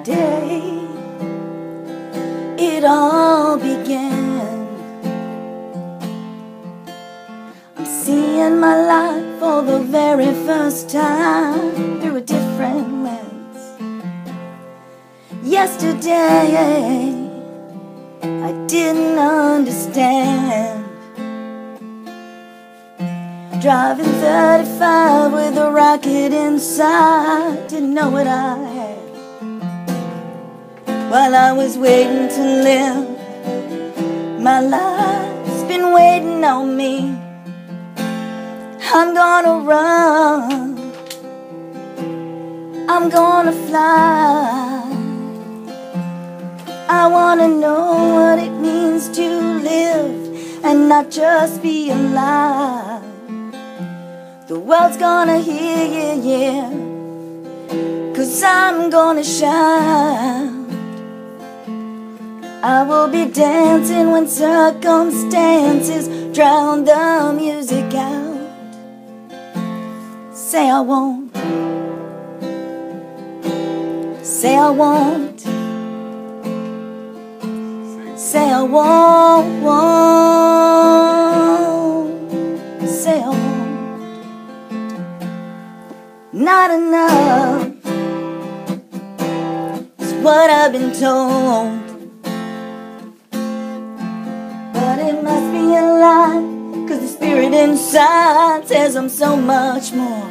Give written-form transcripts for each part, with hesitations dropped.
day it all began. I'm seeing my life for the very first time through a different lens. Yesterday I didn't understand. Driving 35 with a rocket inside, didn't know what I had. While I was waiting to live, my life's been waiting on me. I'm gonna run, I'm gonna fly. I wanna know what it means to live and not just be alive. The world's gonna hear you, yeah, 'cause I'm gonna shine. I will be dancing when circumstances drown the music out. Say I won't, say I won't, say I won't, say I won't. Not enough is what I've been told, but it must be a lie, 'cause the spirit inside says I'm so much more.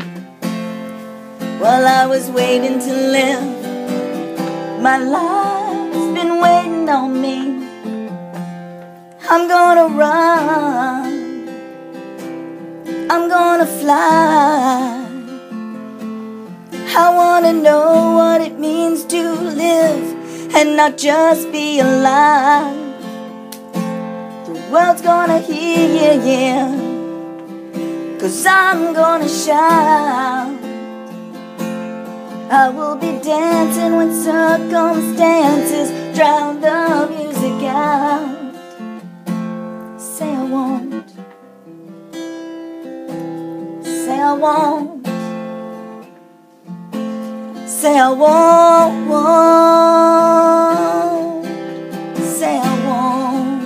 While I was waiting to live, my life's been waiting on me. I'm gonna run, I'm gonna fly. I wanna know what it means to live and not just be alive. The world's gonna hear you, yeah, 'cause I'm gonna shout. I will be dancing when circumstances drown the music out. Say I won't, say I won't, say I won't, say I won't.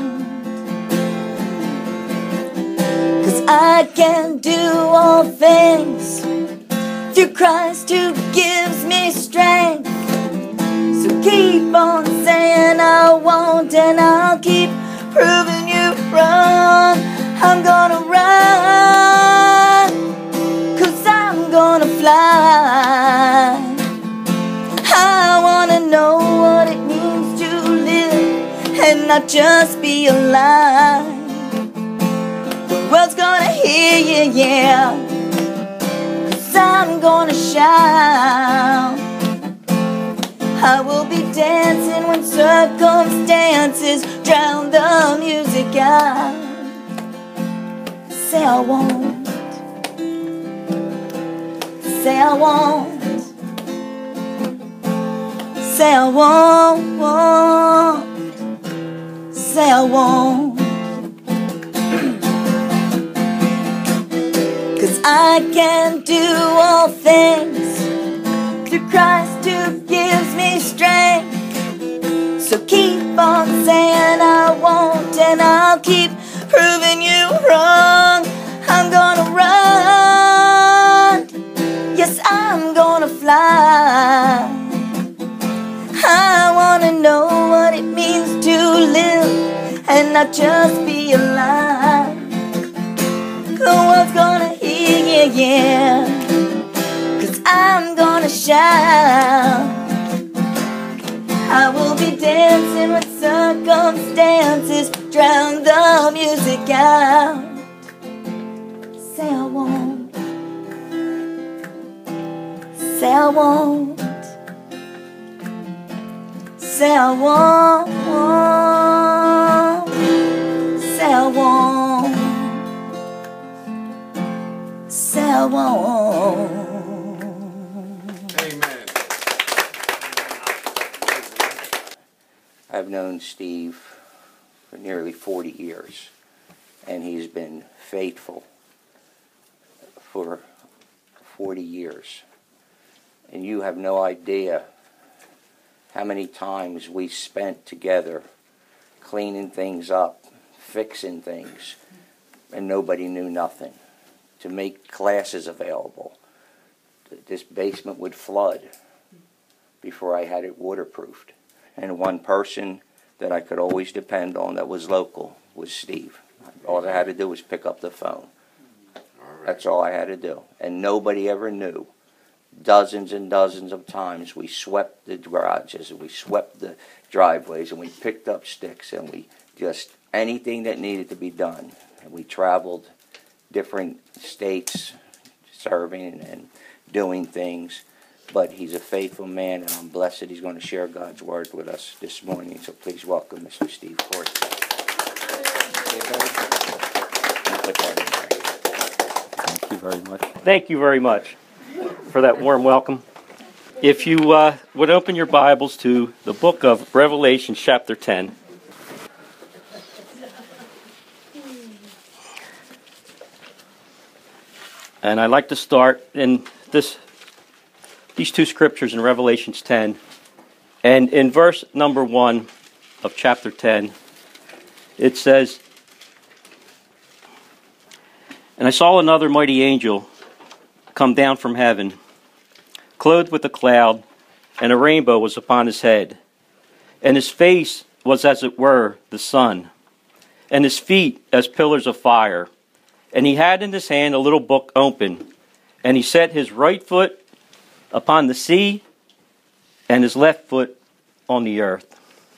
'Cause I can do all things through Christ who gives me strength. So keep on saying I won't, and I'll keep proving you wrong. I'm gonna run, 'cause I'm gonna fly. I wanna know what it means to live and not just be alive. The world's gonna hear you, yeah, 'cause I'm gonna shout. I will be dancing when circumstances drown the music out. Say I won't, say I won't, say I won't, say I won't. 'Cause I can do all things through Christ who gives me strength. So keep on saying I won't, and I'll keep proving you wrong. I'm gonna run, yes, I'm gonna fly. I wanna know what it means to live and not just be alive. The world's gonna hear you, yeah, 'cause I'm gonna shout. I will be dancing when circumstances drown the music out. Say I won't, say I won't, say I won't, say I won't, say I won't. Amen. I've known Steve for nearly 40 years, and he's been faithful for 40 years. And you have no idea how many times we spent together cleaning things up, fixing things, and nobody knew nothing. To make classes available. This basement would flood before I had it waterproofed. And one person that I could always depend on that was local was Steve. All I had to do was pick up the phone. That's all I had to do. And nobody ever knew. Dozens and dozens of times we swept the garages, and we swept the driveways, and we picked up sticks, and we just, anything that needed to be done. And we traveled different states serving and doing things. But he's a faithful man, and I'm blessed that he's going to share God's word with us this morning. So please welcome Mr. Steve Ford. Thank you very much. Thank you very much for that warm welcome. If you would open your Bibles to the book of Revelation, chapter 10. And I'd like to start in these two scriptures in Revelations 10. And in verse number 1 of chapter 10, it says, "And I saw another mighty angel come down from heaven, clothed with a cloud, and a rainbow was upon his head. And his face was as it were the sun, and his feet as pillars of fire. And he had in his hand a little book open, and he set his right foot upon the sea, and his left foot on the earth."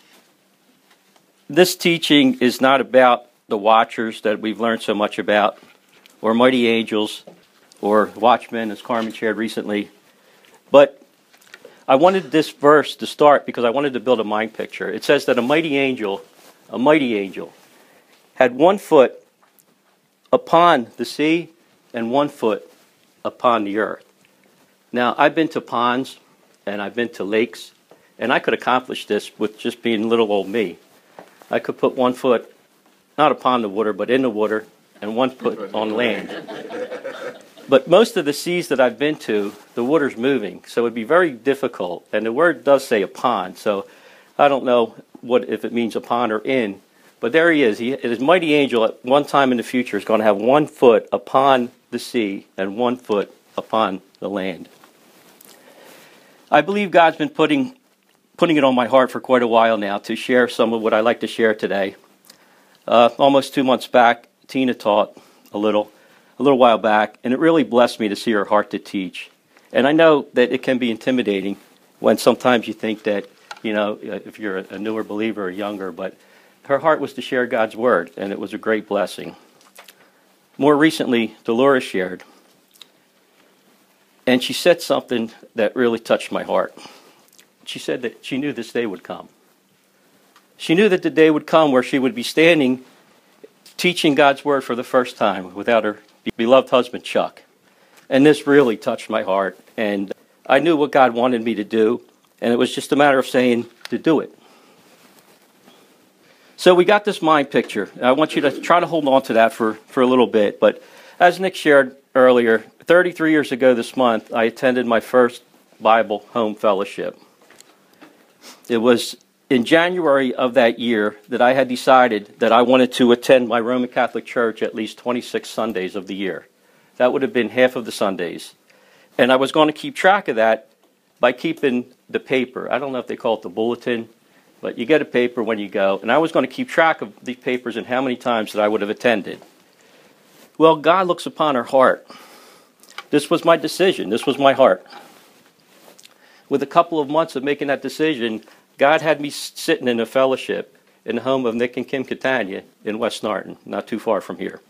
This teaching is not about the watchers that we've learned so much about, or mighty angels, or watchmen, as Carmen shared recently. But I wanted this verse to start because I wanted to build a mind picture. It says that a mighty angel, had 1 foot upon the sea and 1 foot upon the earth. Now, I've been to ponds and I've been to lakes, and I could accomplish this with just being little old me. I could put 1 foot, not upon the water, but in the water, and 1 foot on land. But most of the seas that I've been to, the water's moving, so it'd be very difficult. And the word does say a pond, so I don't know if it means a pond or in. But there he is. His mighty angel at one time in the future is going to have 1 foot upon the sea and 1 foot upon the land. I believe God's been putting it on my heart for quite a while now to share some of what I like to share today. Almost 2 months back, Tina taught a little while back, and it really blessed me to see her heart to teach. And I know that it can be intimidating when sometimes you think that, if you're a newer believer or younger, but her heart was to share God's word, and it was a great blessing. More recently, Dolores shared, and she said something that really touched my heart. She said that she knew this day would come. She knew that the day would come where she would be standing teaching God's word for the first time without her beloved husband, Chuck. And this really touched my heart, and I knew what God wanted me to do, and it was just a matter of saying to do it. So we got this mind picture. I want you to try to hold on to that for a little bit. But as Nick shared earlier, 33 years ago this month, I attended my first Bible home fellowship. It was in January of that year that I had decided that I wanted to attend my Roman Catholic Church at least 26 Sundays of the year. That would have been half of the Sundays. And I was going to keep track of that by keeping the paper. I don't know if they call it the bulletin, but you get a paper when you go. And I was going to keep track of these papers and how many times that I would have attended. Well, God looks upon our heart. This was my decision. This was my heart. With a couple of months of making that decision, God had me sitting in a fellowship in the home of Nick and Kim Catania in West Norton, not too far from here.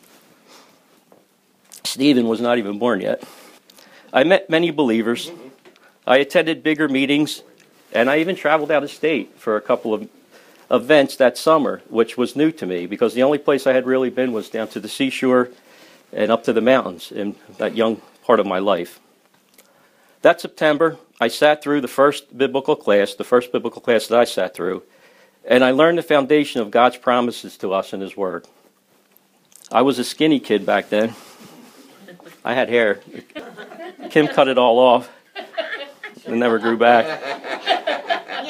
Stephen was not even born yet. I met many believers. I attended bigger meetings, and I even traveled out of state for a couple of events that summer, which was new to me because the only place I had really been was down to the seashore and up to the mountains in that young part of my life. That September, I sat through the first biblical class that I sat through, and I learned the foundation of God's promises to us in His Word. I was a skinny kid back then. I had hair. Kim cut it all off. It never grew back.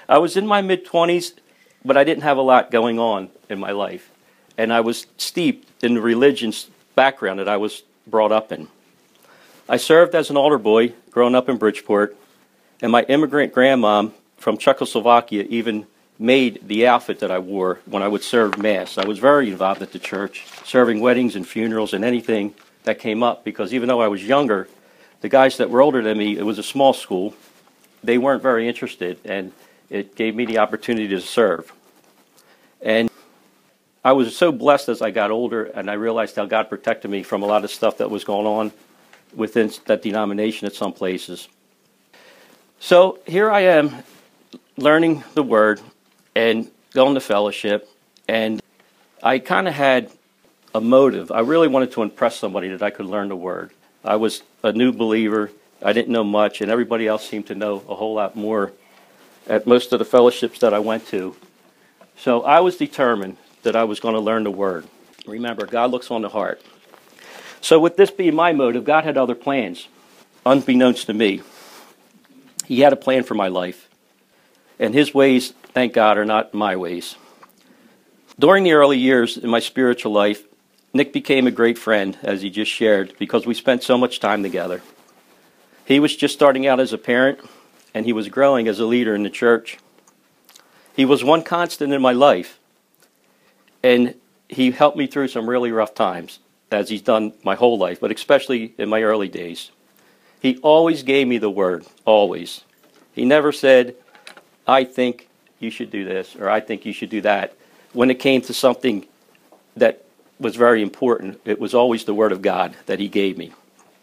I was in my mid-20s, but I didn't have a lot going on in my life. And I was steeped in the religion's background that I was brought up in. I served as an altar boy growing up in Bridgeport, and my immigrant grandmom from Czechoslovakia even made the outfit that I wore when I would serve Mass. I was very involved at the church, serving weddings and funerals and anything that came up, because even though I was younger, the guys that were older than me, it was a small school, they weren't very interested, and it gave me the opportunity to serve. And I was so blessed as I got older, and I realized how God protected me from a lot of stuff that was going on within that denomination at some places. So here I am, learning the Word and going to fellowship, and I kind of had a motive. I really wanted to impress somebody that I could learn the Word. I was a new believer. I didn't know much, and everybody else seemed to know a whole lot more at most of the fellowships that I went to. So I was determined that I was going to learn the Word. Remember, God looks on the heart. So with this being my motive, God had other plans, unbeknownst to me. He had a plan for my life. And His ways, thank God, are not my ways. During the early years in my spiritual life, Nick became a great friend, as he just shared, because we spent so much time together. He was just starting out as a parent, and he was growing as a leader in the church. He was one constant in my life, and he helped me through some really rough times, as he's done my whole life, but especially in my early days. He always gave me the Word, always. He never said, I think you should do this, or I think you should do that. When it came to something that was very important, it was always the Word of God that he gave me.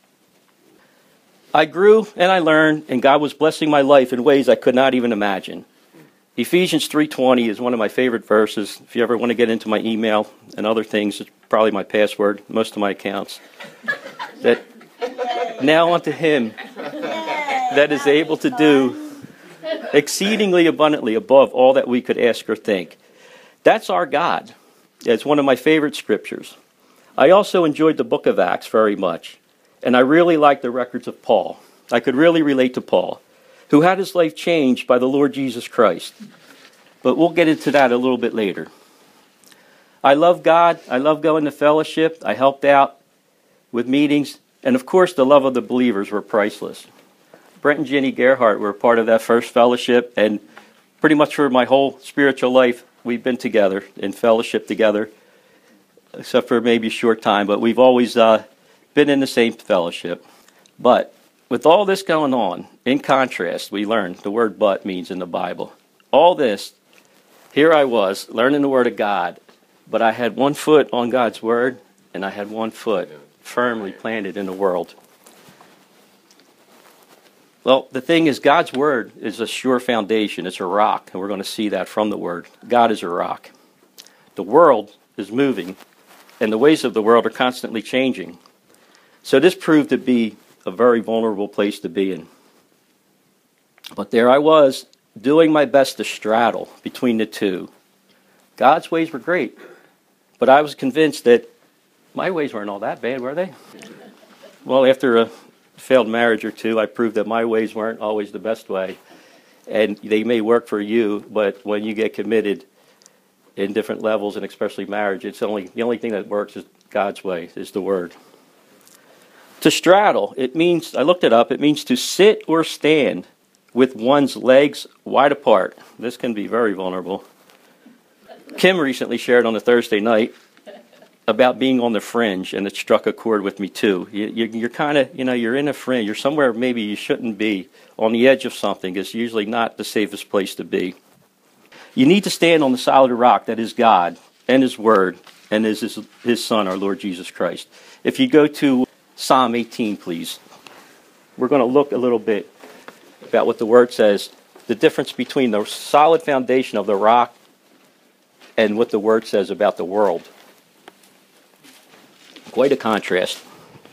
I grew and I learned, and God was blessing my life in ways I could not even imagine. Ephesians 3:20 is one of my favorite verses. If you ever want to get into my email and other things, it's probably my password, most of my accounts. That now unto Him that is able to do exceedingly abundantly above all that we could ask or think. That's our God. It's one of my favorite scriptures. I also enjoyed the book of Acts very much, and I really liked the records of Paul. I could really relate to Paul, who had his life changed by the Lord Jesus Christ. But we'll get into that a little bit later. I love God. I love going to fellowship. I helped out with meetings. And of course, the love of the believers were priceless. Brent and Jenny Gerhardt were part of that first fellowship, and pretty much for my whole spiritual life, we've been together in fellowship together, except for maybe a short time, but we've always been in the same fellowship. But with all this going on, in contrast, we learned the word but means in the Bible. All this, here I was, learning the Word of God, but I had one foot on God's Word, and I had one foot firmly planted in the world. Well, the thing is, God's Word is a sure foundation. It's a rock, and we're going to see that from the Word. God is a rock. The world is moving, and the ways of the world are constantly changing. So this proved to be a very vulnerable place to be in. But there I was, doing my best to straddle between the two. God's ways were great, but I was convinced that my ways weren't all that bad, were they? Well, after a failed marriage or two, I proved that my ways weren't always the best way. And they may work for you, but when you get committed in different levels, and especially marriage, the only thing that works is God's way, is the Word. To straddle, it means, I looked it up, it means to sit or stand with one's legs wide apart. This can be very vulnerable. Kim recently shared on a Thursday night about being on the fringe, and it struck a chord with me too. You're kind of, you're in a fringe. You're somewhere maybe you shouldn't be. On the edge of something is usually not the safest place to be. You need to stand on the solid rock that is God and His Word and is His Son, our Lord Jesus Christ. If you go to Psalm 18, please. We're going to look a little bit about what the Word says, the difference between the solid foundation of the rock and what the Word says about the world. Quite a contrast.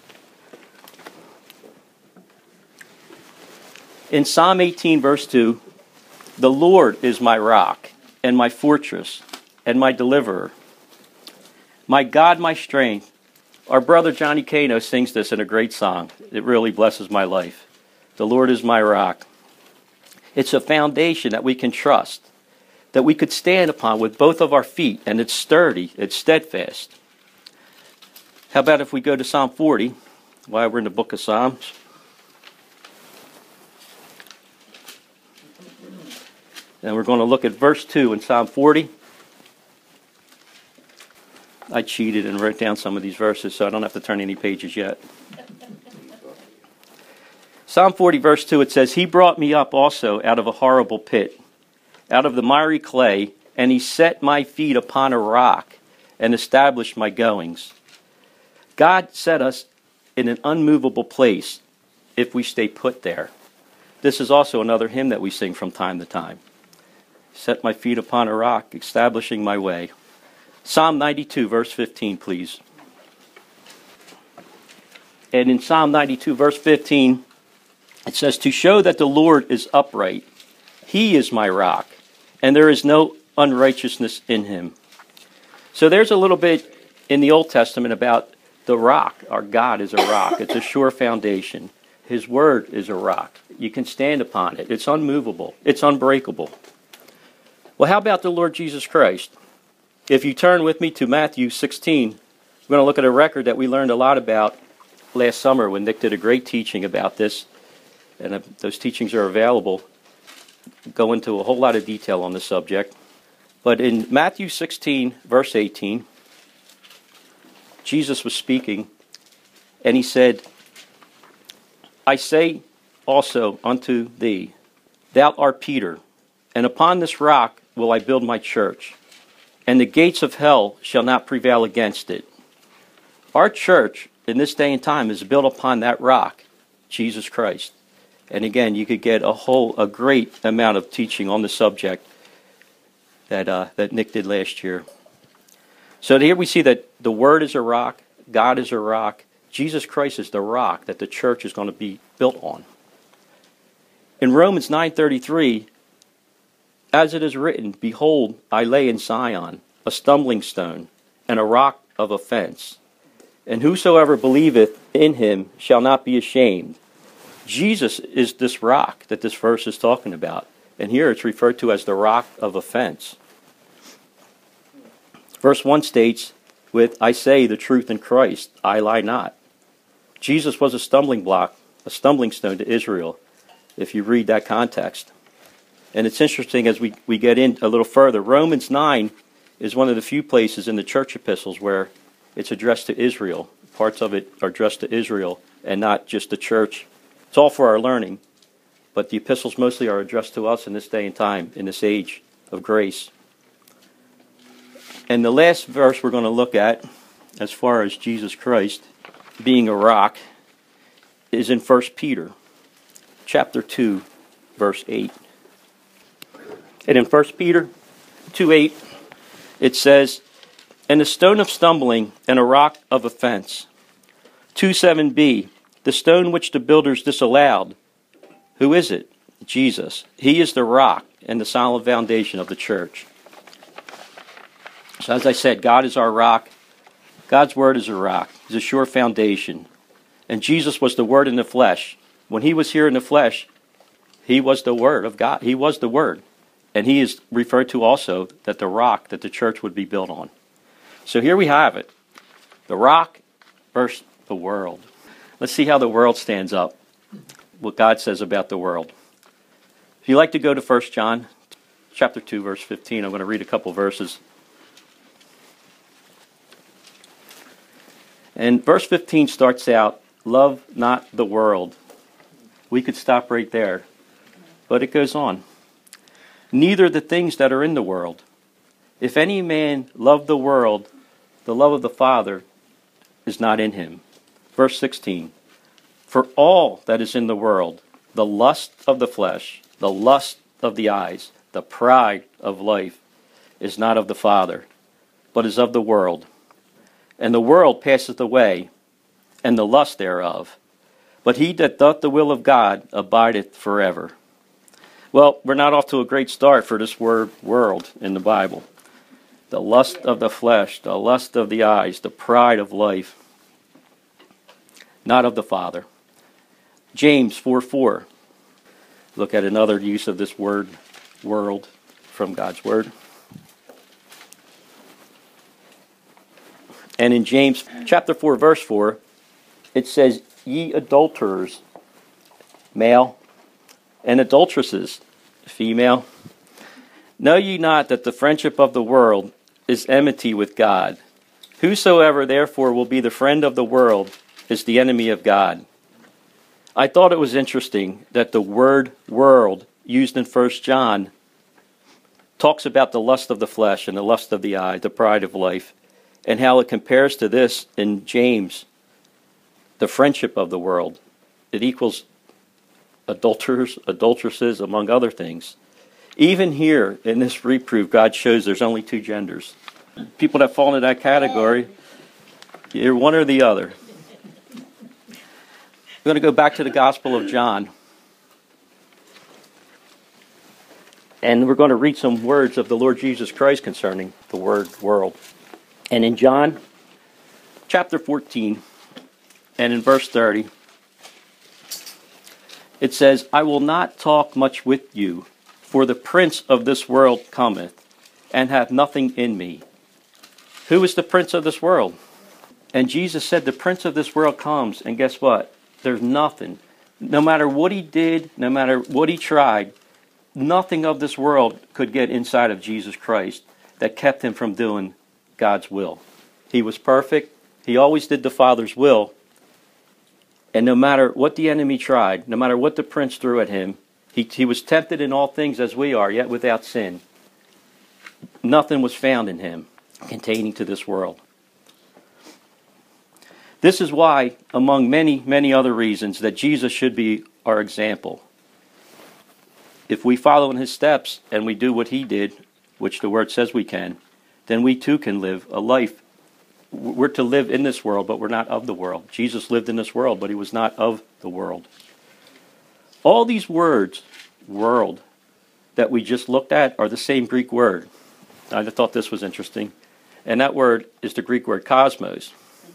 In Psalm 18, verse 2, the Lord is my rock and my fortress and my deliverer, my God, my strength. Our brother Johnny Cano sings this in a great song. It really blesses my life. The Lord is my rock. It's a foundation that we can trust, that we could stand upon with both of our feet, and it's sturdy, it's steadfast. How about if we go to Psalm 40, while we're in the book of Psalms? And we're going to look at verse 2 in Psalm 40. I cheated and wrote down some of these verses, so I don't have to turn any pages yet. Psalm 40, verse 2, it says, He brought me up also out of a horrible pit, out of the miry clay, and He set my feet upon a rock and established my goings. God set us in an unmovable place if we stay put there. This is also another hymn that we sing from time to time. Set my feet upon a rock, establishing my way. Psalm 92, verse 15, please. And in Psalm 92, verse 15, it says, To show that the Lord is upright, He is my rock, and there is no unrighteousness in Him. So there's a little bit in the Old Testament about the rock. Our God is a rock. It's a sure foundation. His word is a rock. You can stand upon it. It's unmovable. It's unbreakable. Well, how about the Lord Jesus Christ? If you turn with me to Matthew 16, we're going to look at a record that we learned a lot about last summer when Nick did a great teaching about this. And those teachings are available. Go into a whole lot of detail on the subject. But in Matthew 16, verse 18, Jesus was speaking, and He said, I say also unto thee, Thou art Peter, and upon this rock will I build my church, and the gates of hell shall not prevail against it. Our church in this day and time is built upon that rock, Jesus Christ. And again, you could get a great amount of teaching on the subject that Nick did last year. So here we see that the Word is a rock, God is a rock, Jesus Christ is the rock that the church is going to be built on. In Romans 9:33, as it is written, Behold, I lay in Zion a stumbling stone and a rock of offense, and whosoever believeth in Him shall not be ashamed. Jesus is this rock that this verse is talking about. And here it's referred to as the rock of offense. Verse 1 states, with, I say the truth in Christ, I lie not. Jesus was a stumbling block, a stumbling stone to Israel, if you read that context. And it's interesting as we get in a little further. Romans 9 is one of the few places in the church epistles where it's addressed to Israel. Parts of it are addressed to Israel and not just the church. It's all for our learning, but the epistles mostly are addressed to us in this day and time, in this age of grace. And the last verse we're going to look at, as far as Jesus Christ being a rock, is in 1 Peter, chapter 2, verse 8. And in 1 Peter 2:8, it says, And a stone of stumbling and a rock of offense. 2:7b, the stone which the builders disallowed. Who is it? Jesus. He is the rock and the solid foundation of the church. So as I said, God is our rock. God's word is a rock. It's a sure foundation. And Jesus was the Word in the flesh. When He was here in the flesh, He was the Word of God. He was the Word. And He is referred to also that the rock that the church would be built on. So here we have it. The rock versus the world. Let's see how the world stands up. What God says about the world. If you'd like to go to 1 John chapter 2, verse 15, I'm going to read a couple verses. And verse 15 starts out, love not the world. We could stop right there. But it goes on. Neither the things that are in the world. If any man love the world, the love of the Father is not in him. Verse 16. For all that is in the world, the lust of the flesh, the lust of the eyes, the pride of life, is not of the Father, but is of the world. And the world passeth away, and the lust thereof. But he that doth the will of God abideth forever. Well, we're not off to a great start for this word world in the Bible. The lust of the flesh, the lust of the eyes, the pride of life, not of the Father. James 4:4. look at another use of this word, world, from God's Word. And in James chapter 4, verse 4, it says, ye adulterers, male, and adulteresses, female, know ye not that the friendship of the world is enmity with God? Whosoever therefore will be the friend of the world is the enemy of God. I thought it was interesting that the word world used in 1 John talks about the lust of the flesh and the lust of the eye, the pride of life, and how it compares to this in James, the friendship of the world. It equals adulterers, adulteresses, among other things. Even here in this reproof, God shows there's only two genders. People that fall into that category, you're one or the other. We're going to go back to the Gospel of John. And we're going to read some words of the Lord Jesus Christ concerning the word world. And in John chapter 14 and in verse 30, it says, I will not talk much with you, for the prince of this world cometh, and hath nothing in me. Who is the prince of this world? And Jesus said, the prince of this world comes, and guess what? There's nothing. No matter what he did, no matter what he tried, nothing of this world could get inside of Jesus Christ that kept him from doing God's will. He was perfect. He always did the Father's will. And no matter what the enemy tried, no matter what the prince threw at him, he was tempted in all things as we are, yet without sin. Nothing was found in him containing to this world. This is why, among many, many other reasons, that Jesus should be our example. If we follow in his steps and we do what he did, which the word says we can, then we too can live a life. We're to live in this world, but we're not of the world. Jesus lived in this world, but he was not of the world. All these words, world, that we just looked at are the same Greek word. I thought this was interesting. And that word is the Greek word cosmos.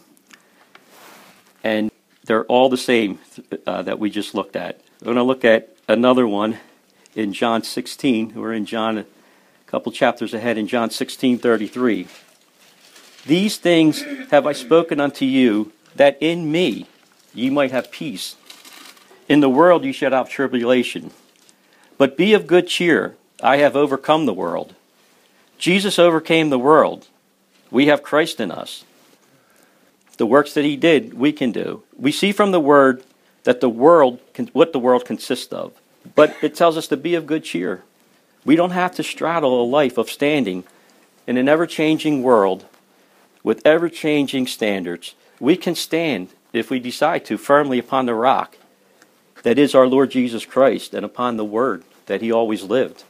And they're all the same that we just looked at. We're going to look at another one in John 16. We're in John a couple chapters ahead in John 16:33. These things have I spoken unto you, that in me ye might have peace. In the world ye shall have tribulation. But be of good cheer, I have overcome the world. Jesus overcame the world. We have Christ in us. The works that he did, we can do. We see from the word that the world, what the world consists of. But it tells us to be of good cheer. We don't have to straddle a life of standing in an ever-changing world with ever-changing standards. We can stand, if we decide to, firmly upon the rock that is our Lord Jesus Christ and upon the word that he always lived.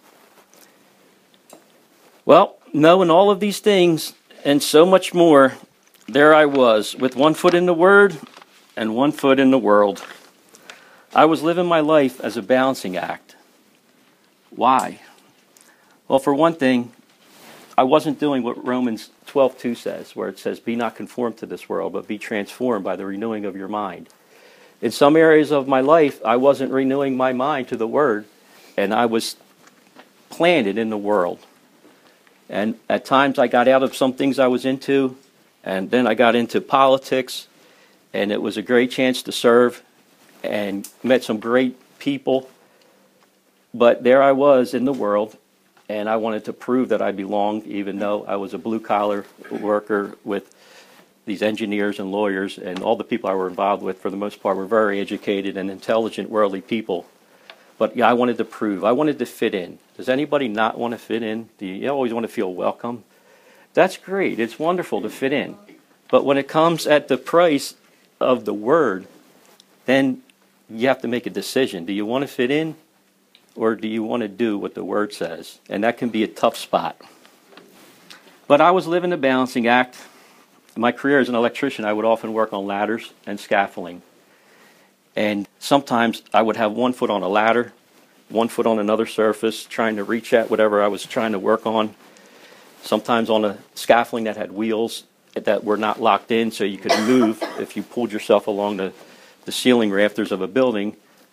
Well, knowing all of these things and so much more, there I was, with one foot in the Word and one foot in the world. I was living my life as a balancing act. Why? Well, for one thing, I wasn't doing what Romans 12:2 says, where it says, be not conformed to this world, but be transformed by the renewing of your mind. In some areas of my life, I wasn't renewing my mind to the Word, and I was planted in the world. And at times I got out of some things I was into, and then I got into politics, and it was a great chance to serve and met some great people. But there I was in the world, and I wanted to prove that I belonged, even though I was a blue-collar worker with these engineers and lawyers, and all the people I were involved with, for the most part, were very educated and intelligent, worldly people. But yeah, I wanted to prove. I wanted to fit in. Does anybody not want to fit in? Do you always want to feel welcome? That's great. It's wonderful to fit in. But when it comes at the price of the word, then you have to make a decision. Do you want to fit in, or do you want to do what the word says? And that can be a tough spot. But I was living a balancing act. In my career as an electrician, I would often work on ladders and scaffolding. And sometimes I would have one foot on a ladder, one foot on another surface, trying to reach at whatever I was trying to work on. Sometimes on a scaffolding that had wheels that were not locked in, so you could move if you pulled yourself along the ceiling rafters of a building.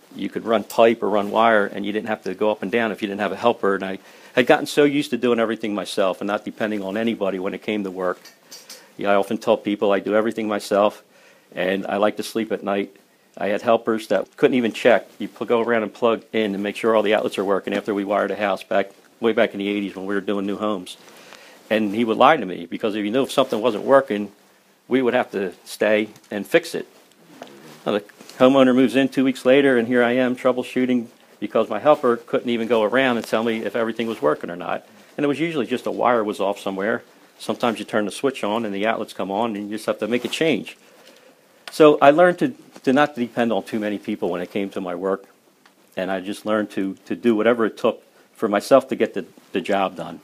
you could run pipe or run wire, and you didn't have to go up and down if you didn't have a helper. And I had gotten so used to doing everything myself and not depending on anybody when it came to work. I often tell people I do everything myself, and I like to sleep at night. I had helpers that couldn't even check. You go around and plug in and make sure all the outlets are working after we wired a house way back in the 80s when we were doing new homes. And he would lie to me because if he knew if something wasn't working, we would have to stay and fix it. Now, the homeowner moves in 2 weeks later, and here I am troubleshooting because my helper couldn't even go around and tell me if everything was working or not. And it was usually just a wire was off somewhere. Sometimes you turn the switch on and the outlets come on, and you just have to make a change. So I learned to not depend on too many people when it came to my work, and I just learned to do whatever it took for myself to get the job done.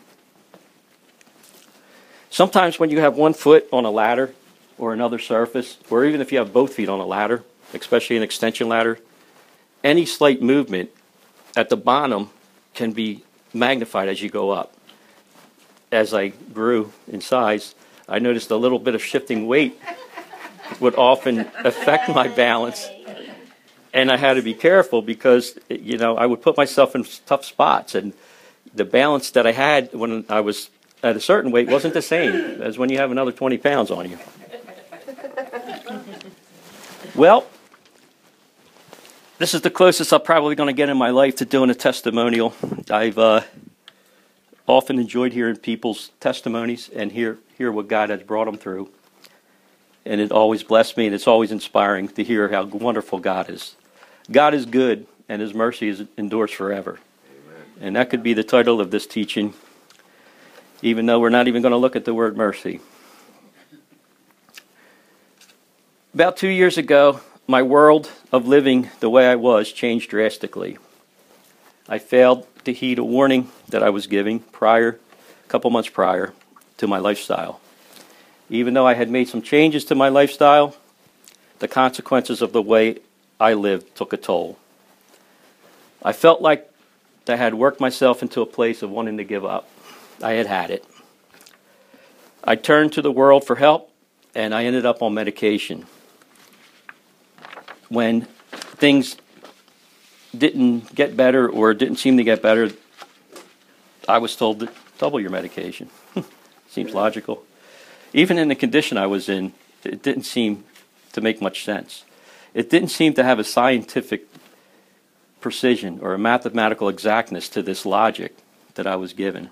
Sometimes when you have one foot on a ladder or another surface, or even if you have both feet on a ladder, especially an extension ladder, any slight movement at the bottom can be magnified as you go up. As I grew in size, I noticed a little bit of shifting weight would often affect my balance, and I had to be careful because, I would put myself in tough spots, and the balance that I had when I was at a certain weight wasn't the same as when you have another 20 pounds on you. Well, this is the closest I'm probably going to get in my life to doing a testimonial. I've often enjoyed hearing people's testimonies and hear what God has brought them through. And it always blessed me, and it's always inspiring to hear how wonderful God is. God is good, and His mercy endures forever. Amen. And that could be the title of this teaching, even though we're not even going to look at the word mercy. About 2 years ago, my world of living the way I was changed drastically. I failed to heed a warning that I was giving a couple months prior to my lifestyle. Even though I had made some changes to my lifestyle, the consequences of the way I lived took a toll. I felt like I had worked myself into a place of wanting to give up. I had it. I turned to the world for help, and I ended up on medication. When things didn't get better or didn't seem to get better, I was told to double your medication. Seems logical. Even in the condition I was in, it didn't seem to make much sense. It didn't seem to have a scientific precision or a mathematical exactness to this logic that I was given.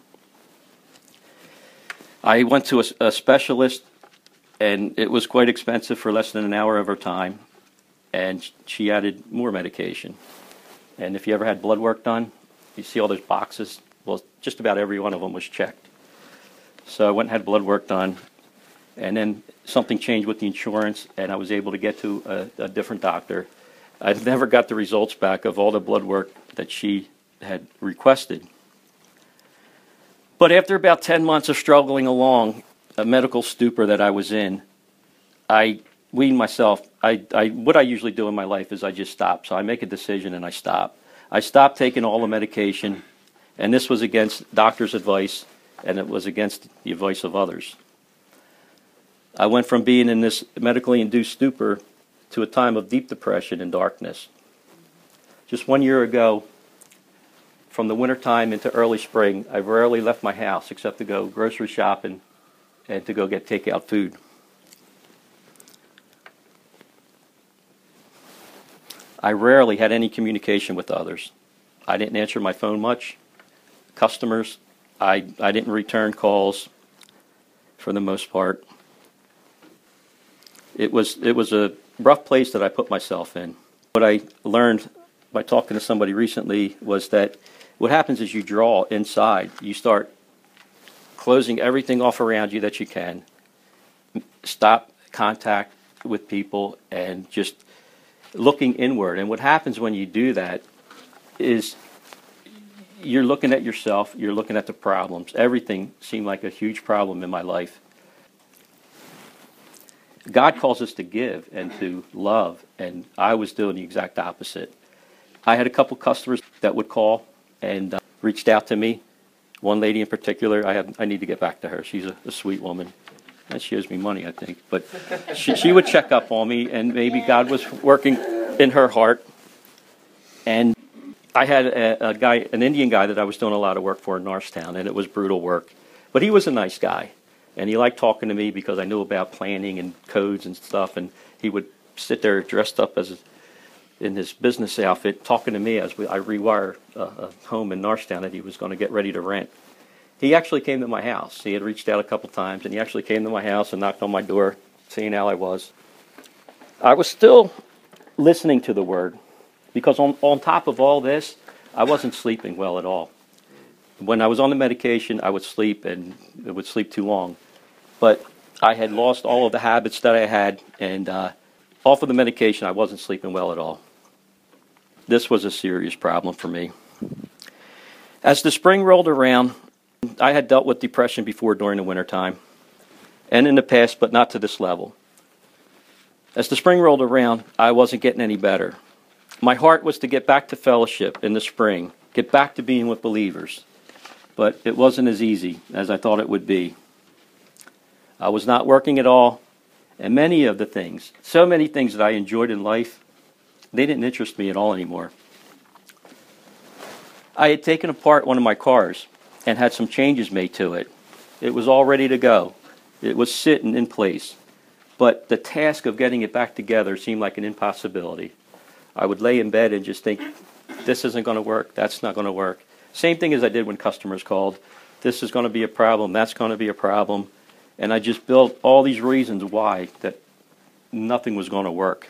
I went to a specialist, and it was quite expensive for less than an hour of her time, and she added more medication. And if you ever had blood work done, you see all those boxes. Well, just about every one of them was checked. So I went and had blood work done, and then something changed with the insurance, and I was able to get to a different doctor. I never got the results back of all the blood work that she had requested. But after about 10 months of struggling along a medical stupor that I was in, I weaned myself. What I usually do in my life is I just stop. So I make a decision and I stop. I stopped taking all the medication, and this was against doctor's advice, and it was against the advice of others. I went from being in this medically induced stupor to a time of deep depression and darkness. Just 1 year ago, from the wintertime into early spring, I rarely left my house except to go grocery shopping and to go get takeout food. I rarely had any communication with others. I didn't answer my phone much. Customers, I didn't return calls for the most part. It was a rough place that I put myself in. What I learned by talking to somebody recently was that what happens is you draw inside. You start closing everything off around you that you can. Stop contact with people and just looking inward. And what happens when you do that is you're looking at yourself, you're looking at the problems. Everything seemed like a huge problem in my life. God calls us to give and to love, and I was doing the exact opposite. I had a couple customers that would call and reached out to me. One lady in particular, I need to get back to her. She's a sweet woman. And she owes me money, I think. But she would check up on me, and maybe God was working in her heart. And I had a guy, an Indian guy that I was doing a lot of work for in Norristown, and it was brutal work. But he was a nice guy, and he liked talking to me because I knew about planning and codes and stuff, and he would sit there dressed up as in his business outfit talking to me as I rewire a home in Norristown that he was going to get ready to rent. He actually came to my house. He had reached out a couple times, and he actually came to my house and knocked on my door, seeing how I was. I was still listening to the Word, because on top of all this, I wasn't sleeping well at all. When I was on the medication, I would sleep, and it would sleep too long. But I had lost all of the habits that I had, and off of the medication, I wasn't sleeping well at all. This was a serious problem for me. As the spring rolled around, I had dealt with depression before during the wintertime, and in the past, but not to this level. As the spring rolled around, I wasn't getting any better. My heart was to get back to fellowship in the spring, get back to being with believers, but it wasn't as easy as I thought it would be. I was not working at all, and many of the things, so many things that I enjoyed in life, they didn't interest me at all anymore. I had taken apart one of my cars and had some changes made to it. It was all ready to go. It was sitting in place. But the task of getting it back together seemed like an impossibility. I would lay in bed and just think, this isn't going to work, that's not going to work. Same thing as I did when customers called. This is going to be a problem, that's going to be a problem. And I just built all these reasons why that nothing was going to work.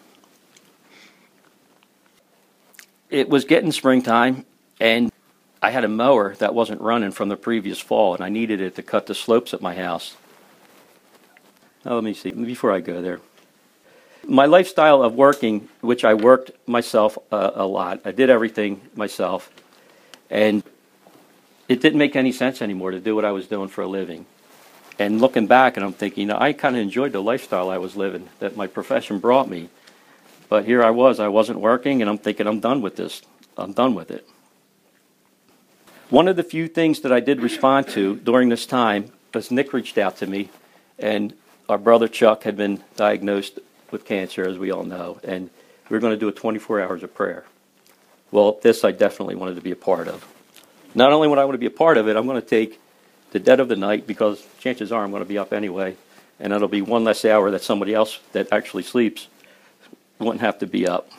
It was getting springtime, and I had a mower that wasn't running from the previous fall, and I needed it to cut the slopes at my house. Now, let me see, before I go there. My lifestyle of working, which I worked myself a lot, I did everything myself, and it didn't make any sense anymore to do what I was doing for a living. And looking back, and I'm thinking, I kind of enjoyed the lifestyle I was living, that my profession brought me. But here I wasn't working, and I'm thinking, I'm done with this. I'm done with it. One of the few things that I did respond to during this time was Nick reached out to me, and our brother Chuck had been diagnosed with cancer, as we all know, and we were going to do a 24 hours of prayer. Well, this I definitely wanted to be a part of. Not only would I want to be a part of it, I'm going to take the dead of the night, because chances are I'm going to be up anyway, and it'll be one less hour that somebody else that actually sleeps wouldn't have to be up.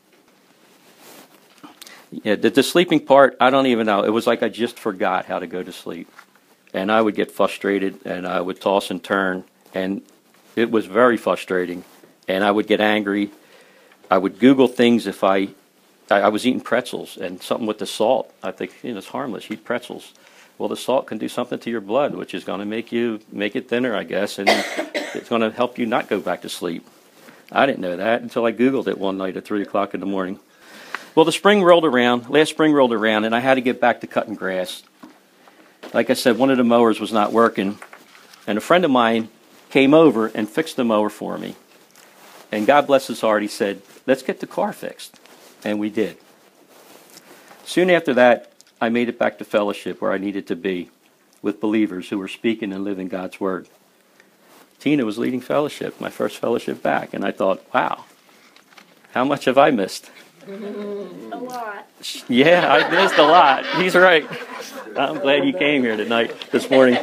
Yeah, the sleeping part, I don't even know. It was like I just forgot how to go to sleep. And I would get frustrated, and I would toss and turn, and it was very frustrating. And I would get angry. I would Google things if I was eating pretzels, and something with the salt. I think, it's harmless, eat pretzels. Well, the salt can do something to your blood, which is going to make it thinner, I guess, and it's going to help you not go back to sleep. I didn't know that until I Googled it one night at 3 o'clock in the morning. Well, last spring rolled around, and I had to get back to cutting grass. Like I said, one of the mowers was not working, and a friend of mine came over and fixed the mower for me. And God bless his heart, he said, let's get the car fixed. And we did. Soon after that, I made it back to fellowship where I needed to be, with believers who were speaking and living God's Word. Tina was leading fellowship, my first fellowship back, and I thought, wow, how much have I missed? A lot. Yeah, I missed a lot. He's right. I'm glad you came here this morning.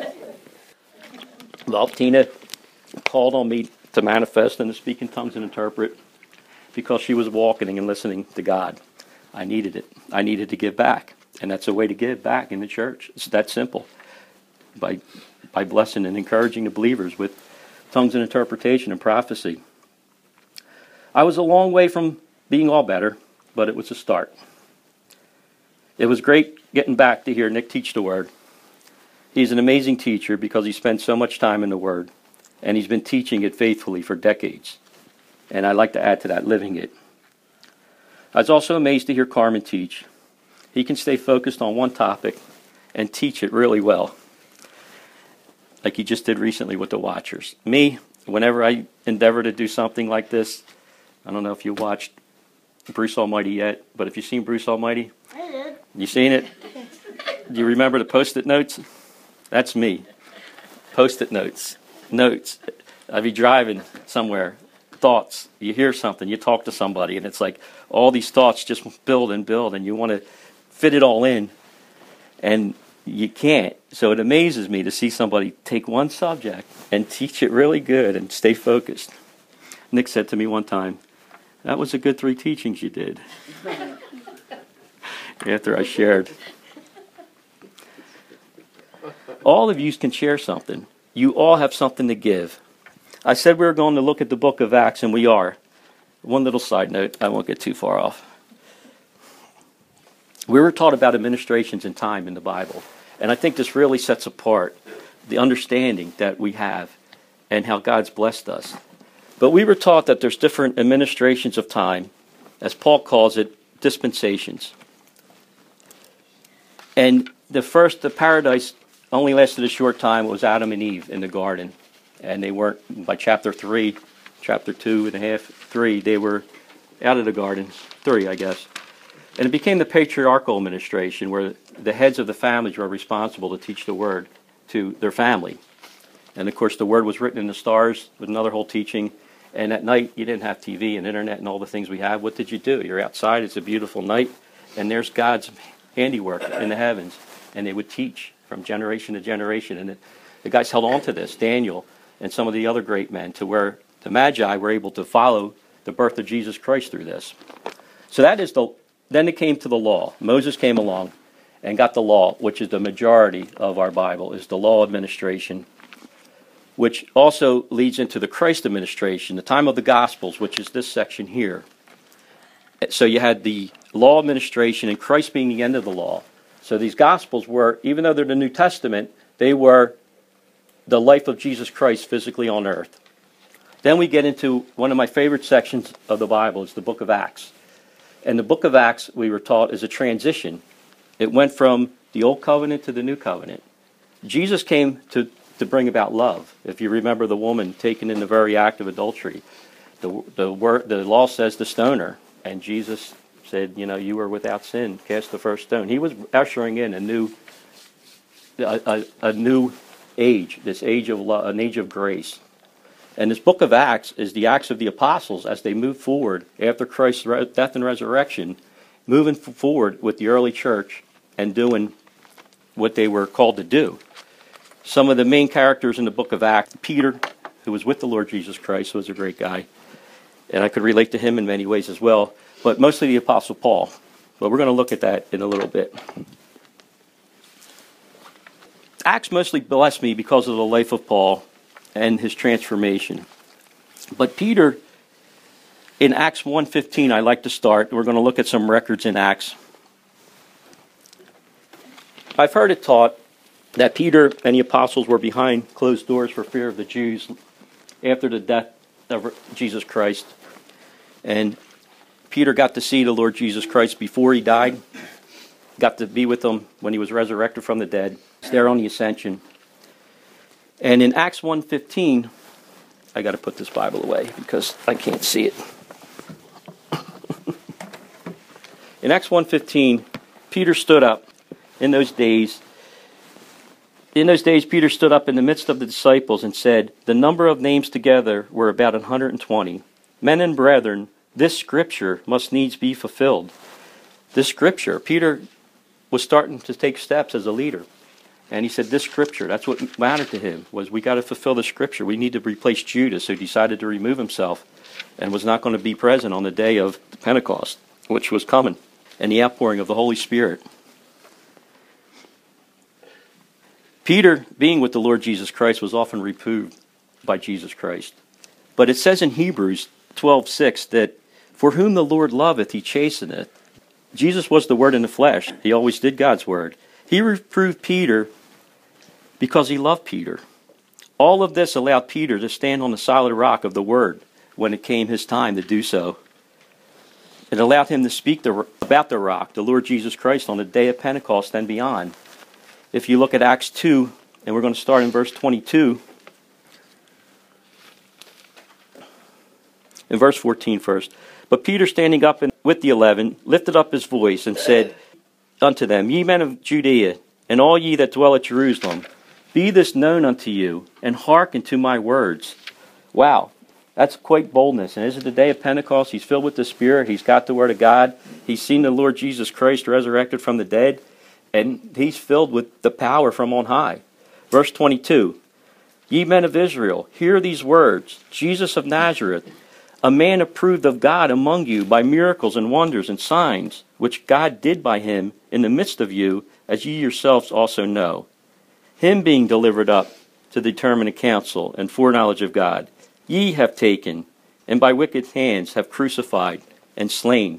Well, Tina called on me to manifest and to speak in tongues and interpret because she was walking and listening to God. I needed it. I needed to give back. And that's a way to give back in the church. It's that simple. By blessing and encouraging the believers with tongues and interpretation and prophecy. I was a long way from being all better, but it was a start. It was great getting back to hear Nick teach the Word. He's an amazing teacher because he spends so much time in the Word, and he's been teaching it faithfully for decades. And I like to add to that, living it. I was also amazed to hear Carmen teach. He can stay focused on one topic and teach it really well, like he just did recently with the Watchers. Me, whenever I endeavor to do something like this, I don't know if you watched Bruce Almighty yet, but if you've seen Bruce Almighty, I did. You seen it? Do you remember the Post-it notes? That's me. Post-it notes. Notes. I'd be driving somewhere, thoughts. You hear something, you talk to somebody, and it's like all these thoughts just build, and you want to fit it all in, and you can't. So it amazes me to see somebody take one subject and teach it really good and stay focused. Nick said to me one time, "That was a good 3 teachings you did." After I shared. All of you can share something. You all have something to give. I said we were going to look at the book of Acts, and we are. One little side note, I won't get too far off. We were taught about administrations and time in the Bible, and I think this really sets apart the understanding that we have and how God's blessed us. But we were taught that there's different administrations of time, as Paul calls it, dispensations. And the paradise only lasted a short time. It was Adam and Eve in the garden. And they weren't, by chapter 2 and a half, 3, they were out of the garden. 3, I guess. And it became the patriarchal administration where the heads of the families were responsible to teach the word to their family. And of course the word was written in the stars with another whole teaching. And at night you didn't have TV and internet and all the things we have. What did you do? You're outside, it's a beautiful night, and there's God's handiwork in the heavens. And they would teach from generation to generation. And the guys held on to this, Daniel and some of the other great men, to where the Magi were able to follow the birth of Jesus Christ through this. So then it came to the law. Moses came along and got the law, which is the majority of our Bible, is the law administration, which also leads into the Christ administration, the time of the Gospels, which is this section here. So you had the law administration and Christ being the end of the law. So these Gospels were, even though they're the New Testament, they were the life of Jesus Christ physically on earth. Then we get into one of my favorite sections of the Bible, is the book of Acts. And the book of Acts, we were taught, is a transition. It went from the old covenant to the new covenant. Jesus came to bring about love. If you remember the woman taken in the very act of adultery, the law says to stone her, and Jesus said, you were without sin, cast the first stone. He was ushering in a new age, this age of love, an age of grace. And this book of Acts is the Acts of the Apostles as they move forward after Christ's death and resurrection, moving forward with the early church and doing what they were called to do. Some of the main characters in the book of Acts, Peter, who was with the Lord Jesus Christ, was a great guy. And I could relate to him in many ways as well, but mostly the Apostle Paul. But we're going to look at that in a little bit. Acts mostly blessed me because of the life of Paul and his transformation. But Peter, in Acts 1:15, I like to start. We're going to look at some records in Acts. I've heard it taught that Peter and the apostles were behind closed doors for fear of the Jews after the death of Jesus Christ. And Peter got to see the Lord Jesus Christ before he died, got to be with him when he was resurrected from the dead. It's there on the ascension. And in Acts 1:15, I got to put this Bible away because I can't see it. In Acts 1:15, Peter stood up in those days. In those days, Peter stood up in the midst of the disciples and said, "The number of names together were about 120. Men and brethren, this scripture must needs be fulfilled." This scripture, Peter was starting to take steps as a leader. And he said, this scripture, that's what mattered to him, was we got to fulfill the scripture. We need to replace Judas, who decided to remove himself and was not going to be present on the day of Pentecost, which was coming, and the outpouring of the Holy Spirit. Peter, being with the Lord Jesus Christ, was often reproved by Jesus Christ. But it says in Hebrews 12:6 that, "For whom the Lord loveth, he chasteneth." Jesus was the Word in the flesh. He always did God's Word. He reproved Peter because he loved Peter. All of this allowed Peter to stand on the solid rock of the Word when it came his time to do so. It allowed him to speak about the rock, the Lord Jesus Christ, on the day of Pentecost and beyond. If you look at Acts 2, and we're going to start in verse 22, in verse 14 first. "But Peter, standing up with the 11, lifted up his voice and said unto them, Ye men of Judea, and all ye that dwell at Jerusalem, be this known unto you, and hearken to my words." Wow. That's quite boldness. And is it the day of Pentecost? He's filled with the Spirit. He's got the Word of God. He's seen the Lord Jesus Christ resurrected from the dead. And he's filled with the power from on high. Verse 22. Ye men of Israel, hear these words. Jesus of Nazareth, a man approved of God among you by miracles and wonders and signs, which God did by him in the midst of you, as ye yourselves also know. Him being delivered up to the determinate counsel and foreknowledge of God, ye have taken, and by wicked hands have crucified and slain.